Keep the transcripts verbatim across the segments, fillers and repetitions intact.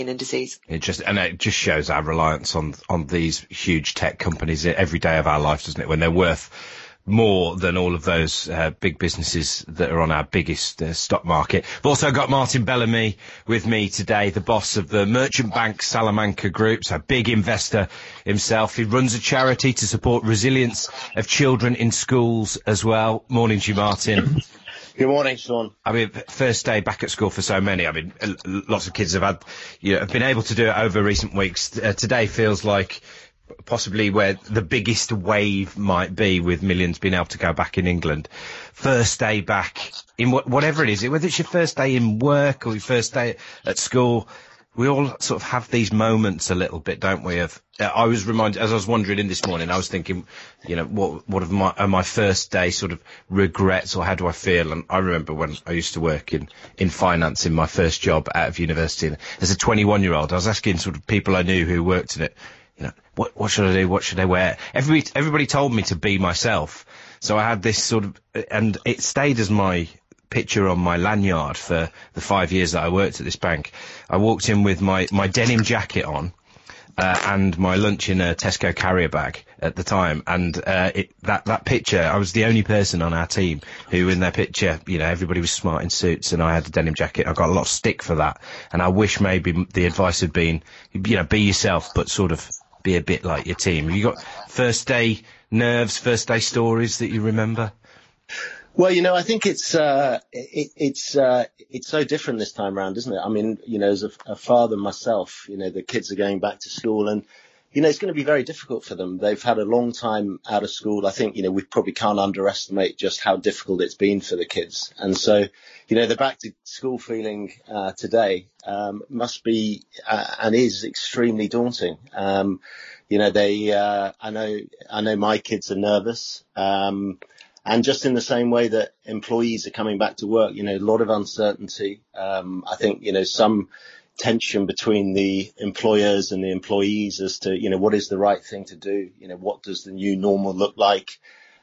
and disease. It just and it just shows our reliance on on these huge tech companies every day of our life, doesn't it? When they're worth more than all of those uh, big businesses that are on our biggest uh, stock market. I've also got Martin Bellamy with me today, the boss of the Merchant Bank Salamanca Group, so a big investor himself. He runs a charity to support resilience of children in schools as well. Morning to you, Martin. Good morning, Sean. I mean, first day back at school for so many. I mean, lots of kids have had, you know, have been able to do it over recent weeks. Uh, today feels like possibly where the biggest wave might be, with millions being able to go back in England. First day back in wh- whatever it is, whether it's your first day in work or your first day at school, we all sort of have these moments a little bit, don't we? Of uh, I was reminded, as I was wandering in this morning, I was thinking, you know, what what of my, are my first day sort of regrets, or how do I feel? And I remember when I used to work in, in finance in my first job out of university. And as a twenty-one-year-old, I was asking sort of people I knew who worked in it, you know, what what should I do? What should I wear? Everybody everybody told me to be myself. So I had this sort of, and it stayed as my picture on my lanyard for the five years that I worked at this bank. I walked in with my, my denim jacket on, uh, and my lunch in a Tesco carrier bag at the time. And, uh, it, that, that picture, I was the only person on our team who in their picture, you know, everybody was smart in suits and I had a denim jacket. I got a lot of stick for that. And I wish maybe the advice had been, you know, be yourself, but sort of be a bit like your team. Have you got first day nerves, first day stories that you remember? Well, you know, I think it's uh, it, it's uh, it's so different this time around, isn't it? I mean, you know, as a, a father myself, you know, the kids are going back to school, and you know, it's going to be very difficult for them. They've had a long time out of school. I think, you know, we probably can't underestimate just how difficult it's been for the kids. And so, you know, the back to school feeling uh, today um, must be uh, and is extremely daunting. Um, you know, they uh, I know I know my kids are nervous. Um, And just in the same way that employees are coming back to work, you know, a lot of uncertainty. Um, I think, you know, some tension between the employers and the employees as to, you know, what is the right thing to do? You know, what does the new normal look like?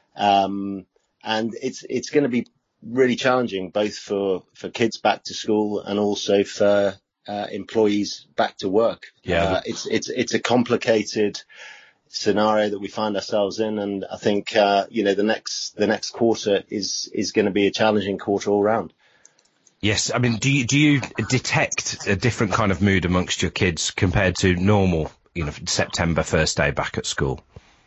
Um, and it's, it's going to be really challenging, both for, for kids back to school and also for, uh, employees back to work. Yeah. Uh, it's, it's, it's a complicated scenario that we find ourselves in, and I think uh, you know the next the next quarter is is going to be a challenging quarter all round. Yes, I mean, do you do you detect a different kind of mood amongst your kids compared to normal, you know, September first day back at school?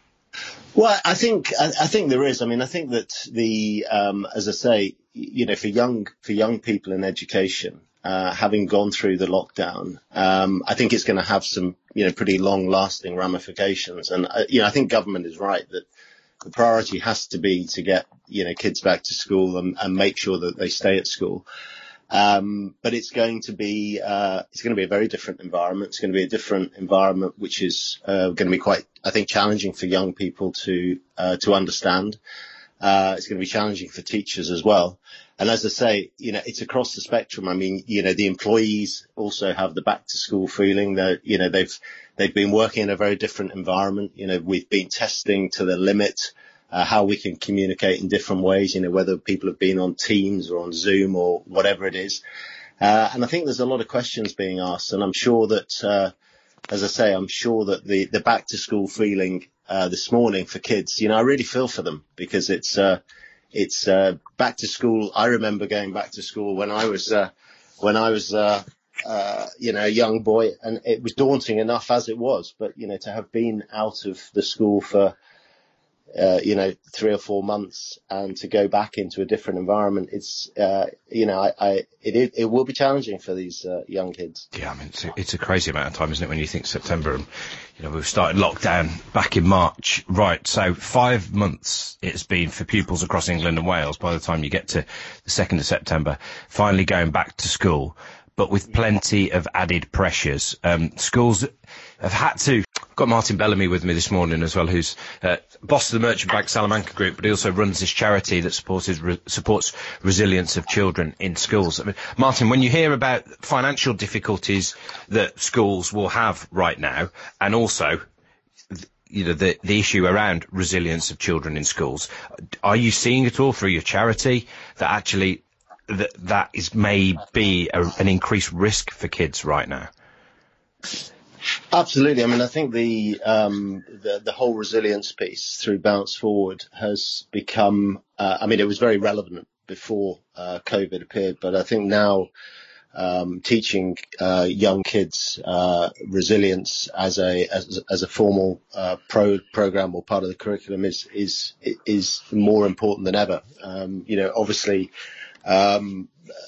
Well, I think I, I think there is. I mean, I think that the um, as I say, you know, for young for young people in education, uh, having gone through the lockdown, um, I think it's going to have some, you know, pretty long lasting ramifications. And, uh, you know, I think government is right that the priority has to be to get, you know, kids back to school and, and make sure that they stay at school. Um, but it's going to be, uh, it's going to be a very different environment. It's going to be a different environment, which is, uh, going to be quite, I think, challenging for young people to, uh, to understand. Uh, it's going to be challenging for teachers as well. And as I say, you know, it's across the spectrum. I mean, you know, the employees also have the back to school feeling that, you know, they've, they've been working in a very different environment. You know, we've been testing to the limit, uh, how we can communicate in different ways, you know, whether people have been on Teams or on Zoom or whatever it is. Uh, and I think there's a lot of questions being asked, and I'm sure that, uh, as I say, I'm sure that the, the back to school feeling, uh, this morning for kids, you know, I really feel for them because it's, uh, it's, uh, back to school. I remember going back to school when I was, uh, when I was, uh, uh, you know, a young boy, and it was daunting enough as it was, but, you know, to have been out of the school for, uh, you know, three or four months and to go back into a different environment, it's, uh, you know, I, I it, it will be challenging for these uh, young kids. Yeah, I mean, it's a, it's a crazy amount of time, isn't it, when you think September and, you know, we've started lockdown back in March. Right, so five months it's been for pupils across England and Wales by the time you get to the second of September, finally going back to school, but with plenty of added pressures. Um, schools have had to... I've got Martin Bellamy with me this morning as well, who's uh, boss of the Merchant Bank Salamanca Group, but he also runs this charity that supports, re- supports resilience of children in schools. I mean, Martin, when you hear about financial difficulties that schools will have right now, and also, you know, the, the issue around resilience of children in schools, are you seeing at all through your charity that actually that that is may be a, an increased risk for kids right now? Absolutely. I mean, I think the, um, the, the whole resilience piece through Bounce Forward has become, uh, I mean, it was very relevant before uh, COVID appeared, but I think now um, teaching uh, young kids uh, resilience as a as, as a formal uh, pro program or part of the curriculum is is is more important than ever. Um, you know, obviously, um,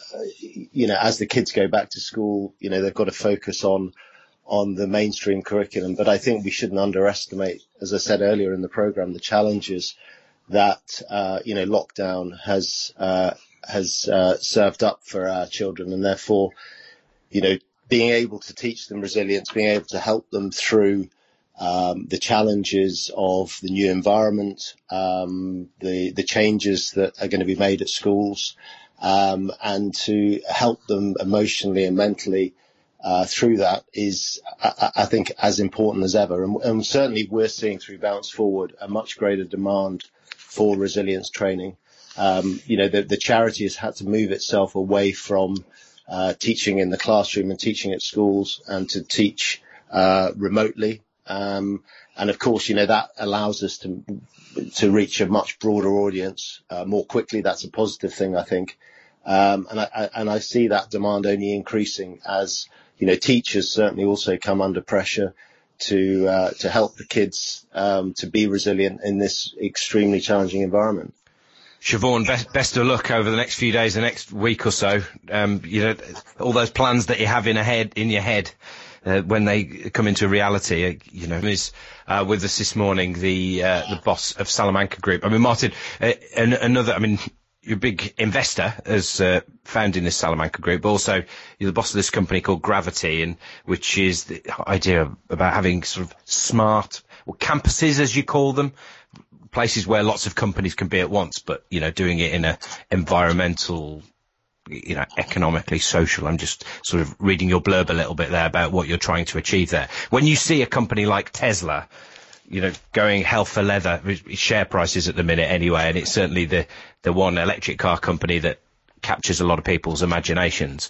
you know, as the kids go back to school, you know, they've got to focus on on the mainstream curriculum. But I think we shouldn't underestimate, as I said earlier in the program, the challenges that, uh, you know, lockdown has, uh, has, uh, served up for our children. And therefore, you know, being able to teach them resilience, being able to help them through, um, the challenges of the new environment, um, the, the changes that are going to be made at schools, um, and to help them emotionally and mentally Uh, through that is, I, I think, as important as ever. And, and certainly we're seeing through Bounce Forward a much greater demand for resilience training. Um, you know, the, the charity has had to move itself away from uh, teaching in the classroom and teaching at schools and to teach uh, remotely. Um, and of course, you know, that allows us to to reach a much broader audience uh, more quickly. That's a positive thing, I think. Um, and I, I and I see that demand only increasing as, you know, teachers certainly also come under pressure to uh, to help the kids um, to be resilient in this extremely challenging environment. Siobhan, best, best of luck over the next few days, the next week or so. Um, you know, all those plans that you have in a head, in your head, uh, when they come into reality. Uh, you know, is uh, with us this morning the uh, the boss of Salamanca Group. I mean, Martin, uh, an, another. I mean. You're a big investor as uh, founding this Salamanca Group, but also you're the boss of this company called Gravity, and which is the idea about having sort of smart well, campuses, as you call them, places where lots of companies can be at once, but, you know, doing it in a environmental, you know, economically social. I'm just sort of reading your blurb a little bit there about what you're trying to achieve there. When you see a company like Tesla, you know, going hell for leather, share prices at the minute anyway, and it's certainly the, the one electric car company that captures a lot of people's imaginations.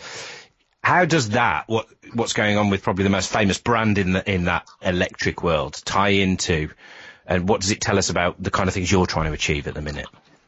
How does that, what what's going on with probably the most famous brand in the, in that electric world, tie into, and what does it tell us about the kind of things you're trying to achieve at the minute?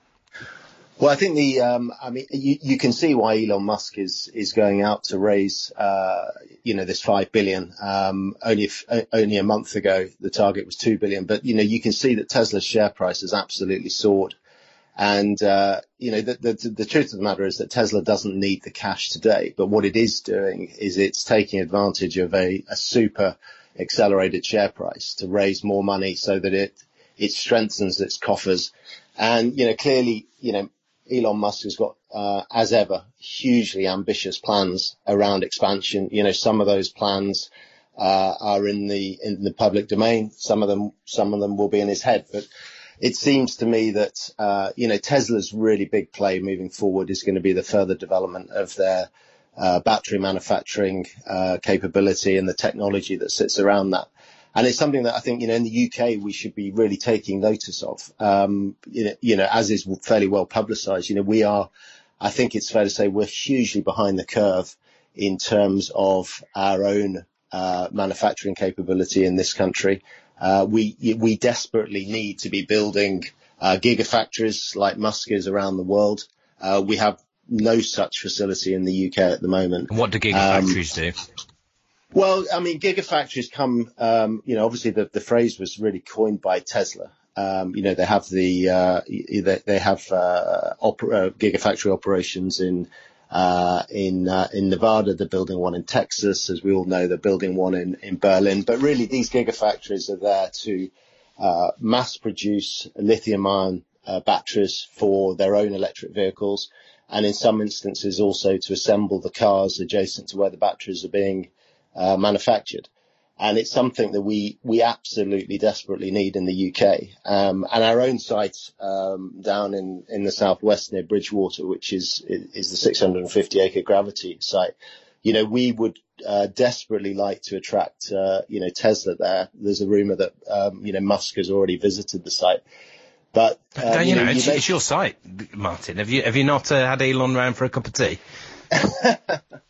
Well, I think the, um, I mean, you, you can see why Elon Musk is, is going out to raise, uh, you know, this five billion. Um, only, if, only a month ago, the target was two billion. But, you know, you can see that Tesla's share price has absolutely soared. And, uh, you know, the, the, the truth of the matter is that Tesla doesn't need the cash today. But what it is doing is it's taking advantage of a, a super accelerated share price to raise more money so that it, it strengthens its coffers. And, you know, clearly, you know, Elon Musk has got, uh, as ever, hugely ambitious plans around expansion. You know, some of those plans, uh, are in the, in the public domain. Some of them, some of them will be in his head. But it seems to me that, uh, you know, Tesla's really big play moving forward is going to be the further development of their, uh, battery manufacturing, uh, capability and the technology that sits around that. And it's something that I think, you know, in the U K, we should be really taking notice of, um, you know, you know, as is fairly well publicized. You know, we are, I think it's fair to say we're hugely behind the curve in terms of our own, uh, manufacturing capability in this country. Uh, we, we desperately need to be building, uh, gigafactories like Musk is around the world. Uh, we have no such facility in the U K at the moment. And what do gigafactories um, do? Well, I mean, gigafactories come, um, you know, obviously the, the phrase was really coined by Tesla. Um, you know, they have the, uh, they, they have, uh, opera, gigafactory operations in, uh, in, uh, in Nevada. They're building one in Texas. As we all know, they're building one in, in Berlin. But really, these gigafactories are there to, uh, mass produce lithium ion, uh, batteries for their own electric vehicles. And in some instances also to assemble the cars adjacent to where the batteries are being Uh, manufactured. And it's something that we, we absolutely desperately need in the U K. Um, and our own site, um, down in, in the southwest near Bridgewater, which is, is the six hundred fifty acre Gravity site. You know, we would, uh, desperately like to attract, uh, you know, Tesla there. There's a rumor that, um, you know, Musk has already visited the site. But, uh, you, you know, know it's, you it's your site, Martin. Have you, have you not uh, had Elon round for a cup of tea?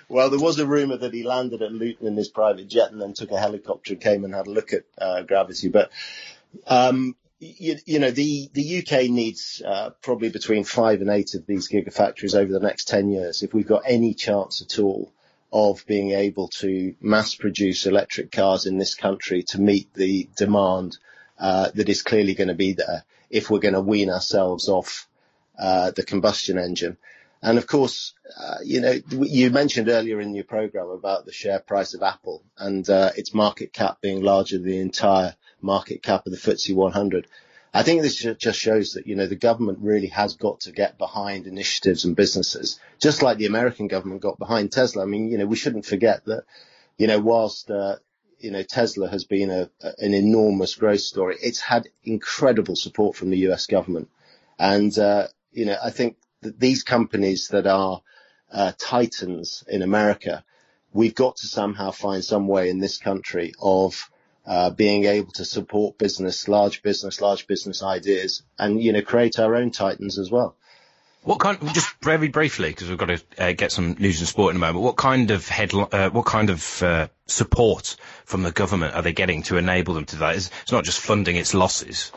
Well, there was a rumour that he landed at Luton in his private jet and then took a helicopter and came and had a look at uh, Gravity. But, um, you, you know, the, the U K needs uh, probably between five and eight of these gigafactories over the next ten years if we've got any chance at all of being able to mass produce electric cars in this country to meet the demand uh, that is clearly going to be there if we're going to wean ourselves off uh, the combustion engine. And of course, uh, you know, you mentioned earlier in your program about the share price of Apple and uh, its market cap being larger than the entire market cap of the F T S E one hundred. I think this just shows that, you know, the government really has got to get behind initiatives and businesses, just like the American government got behind Tesla. I mean, you know, we shouldn't forget that, you know, whilst, uh, you know, Tesla has been a, a, an enormous growth story, it's had incredible support from the U S government. And, uh, you know, I think that these companies that are uh, titans in America, we've got to somehow find some way in this country of Uh, being able to support business, large business, large business ideas, and, you know, create our own titans as well. What kind? Just very briefly, because we've got to uh, get some news and sport in a moment. What kind of headline? Uh, what kind of uh, support from the government are they getting to enable them to that? It's, it's not just funding its losses.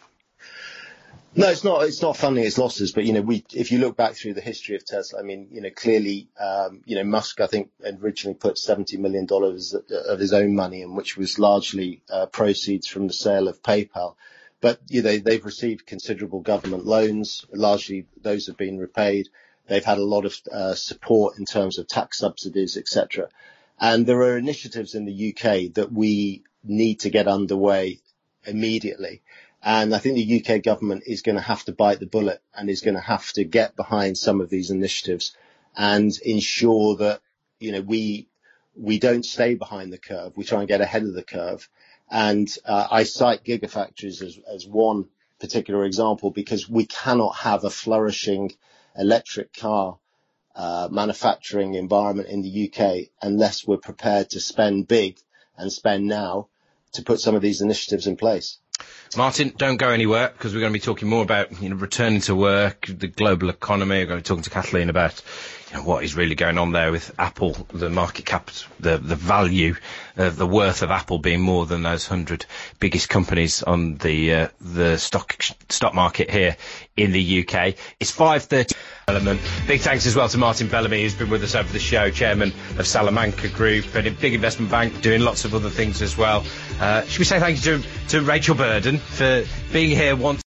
No, it's not. It's not funding its losses, but, you know, we. If you look back through the history of Tesla, I mean, you know, clearly, um, you know, Musk, I think, originally put seventy million dollars of his own money in, which was largely uh, proceeds from the sale of PayPal. But, you know, they've received considerable government loans. Largely, those have been repaid. They've had a lot of uh, support in terms of tax subsidies, et cetera. And there are initiatives in the U K that we need to get underway immediately. And I think the U K government is going to have to bite the bullet and is going to have to get behind some of these initiatives and ensure that, you know, we we don't stay behind the curve. We try and get ahead of the curve. And uh, I cite gigafactories as, as one particular example because we cannot have a flourishing electric car uh, manufacturing environment in the U K unless we're prepared to spend big and spend now to put some of these initiatives in place. Martin, don't go anywhere because we're going to be talking more about, you know, returning to work, the global economy. We're going to be talking to Kathleen about, you know, what is really going on there with Apple, the market cap, the the value, uh, the worth of Apple being more than those hundred biggest companies on the uh, the stock stock market here in the U K. It's five thirty. Big thanks as well to Martin Bellamy, who's been with us over the show, chairman of Salamanca Group, and a big investment bank, doing lots of other things as well. Uh, should we say thank you to, to Rachel Burden for being here once